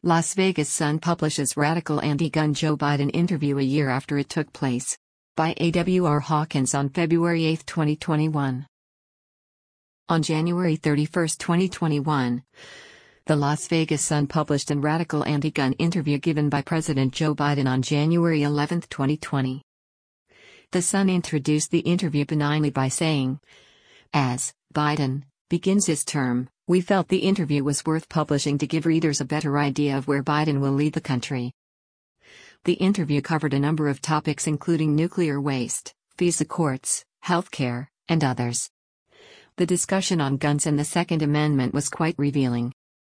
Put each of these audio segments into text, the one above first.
Las Vegas Sun publishes radical anti-gun Joe Biden interview a year after it took place. By A.W.R. Hawkins on February 8, 2021. On January 31, 2021, the Las Vegas Sun published a radical anti-gun interview given by President Joe Biden on January 11, 2020. The Sun introduced the interview benignly by saying, "As Biden begins his term, we felt the interview was worth publishing to give readers a better idea of where Biden will lead the country." The interview covered a number of topics including nuclear waste, FISA courts, healthcare, and others. The discussion on guns and the Second Amendment was quite revealing.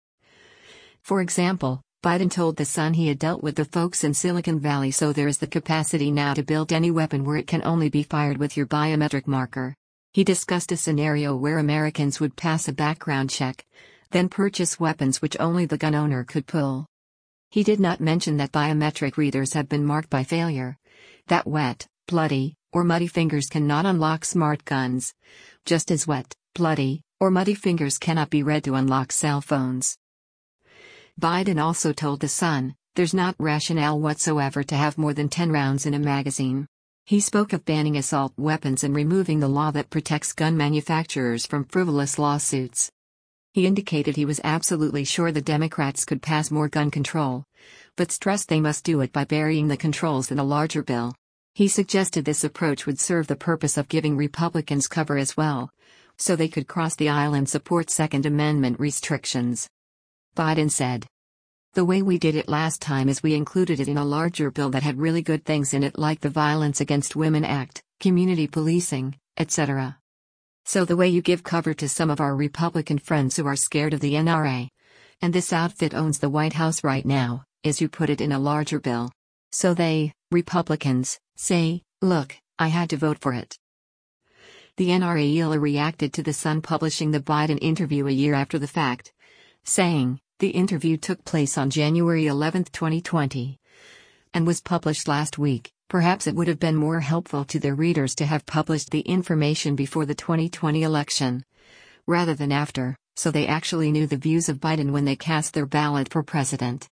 For example, Biden told The Sun he had dealt with the folks in Silicon Valley, so there is the capacity now to build any weapon where it can only be fired with your biometric marker. He discussed a scenario where Americans would pass a background check, then purchase weapons which only the gun owner could pull. He did not mention that biometric readers have been marked by failure, that wet, bloody, or muddy fingers cannot unlock smart guns, just as wet, bloody, or muddy fingers cannot be read to unlock cell phones. Biden also told The Sun, there's not rationale whatsoever to have more than 10 rounds in a magazine. He spoke of banning assault weapons and removing the law that protects gun manufacturers from frivolous lawsuits. He indicated he was absolutely sure the Democrats could pass more gun control, but stressed they must do it by burying the controls in a larger bill. He suggested this approach would serve the purpose of giving Republicans cover as well, so they could cross the aisle and support Second Amendment restrictions. Biden said, "The way we did it last time is we included it in a larger bill that had really good things in it like the Violence Against Women Act, community policing, etc. So the way you give cover to some of our Republican friends who are scared of the NRA, and this outfit owns the White House right now, is you put it in a larger bill. So they, Republicans, say, look, I had to vote for it." The NRA reacted to The Sun publishing the Biden interview a year after the fact, saying, "The interview took place on January 11, 2020, and was published last week. Perhaps it would have been more helpful to their readers to have published the information before the 2020 election, rather than after, so they actually knew the views of Biden when they cast their ballot for president."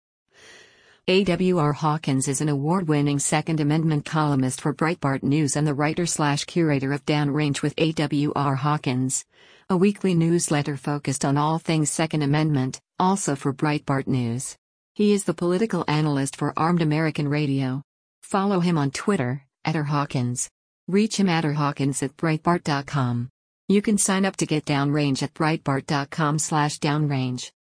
A.W.R. Hawkins is an award-winning Second Amendment columnist for Breitbart News and the writer/curator of Downrange with A.W.R. Hawkins, a weekly newsletter focused on all things Second Amendment, also for Breitbart News. He is the political analyst for Armed American Radio. Follow him on Twitter, @rhawkins. Reach him at rhawkins@breitbart.com. You can sign up to get Downrange at breitbart.com/downrange.